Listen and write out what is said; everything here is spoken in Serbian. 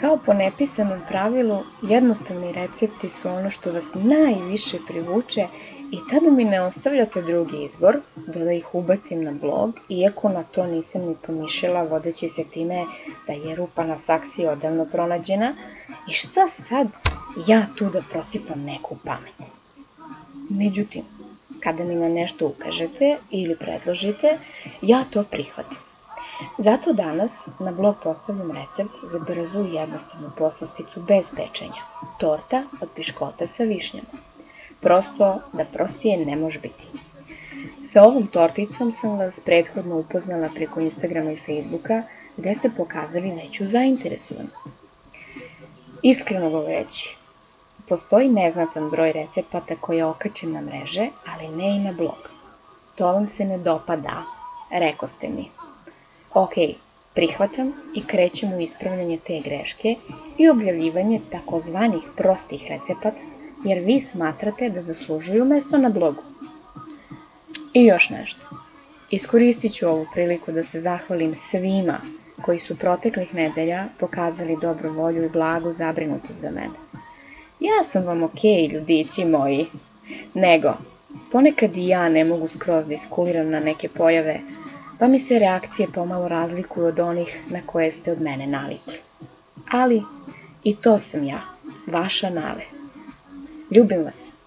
Kao po nepisanom pravilu, jednostavni recepti su ono što vas najviše privuče i tada mi ne ostavljate drugi izbor, da ih ubacim na blog, iako na to nisam ni pomišljala, vodeći se time da je rupa na saksiji odavno pronađena. I šta sad ja tu da prosipam neku pamet? Međutim, kada mi na nešto ukažete ili predložite, ja to prihvatim. Zato danas na blog postavljam recept za brzu i jednostavnu poslasticu bez pečenja. Torta od piškota sa višnjama. Prosto da prostije ne može biti. Sa ovom torticom sam vas prethodno upoznala preko Instagrama i Facebooka, gde ste pokazali veću zainteresovanost. Iskreno govoreći, postoji neznatan broj recepata koje okačem na mreže, ali ne i na blog. To vam se ne dopada, rekoste mi. Ok, prihvatam i krećem u ispravljanje te greške i objavljivanje takozvanih prostih recepata, jer vi smatrate da zaslužuju mesto na blogu. I još nešto. Iskoristit ću ovu priliku da se zahvalim svima koji su proteklih nedelja pokazali dobru volju i blagu zabrinutost za mene. Ja sam vam okej, ljudići moji, nego ponekad i ja ne mogu skroz da iskuliram na neke pojave, pa mi se reakcije pomalo razlikuju od onih na koje ste od mene navikli. Ali i to sam ja, vaša Nale. Ljubim vas.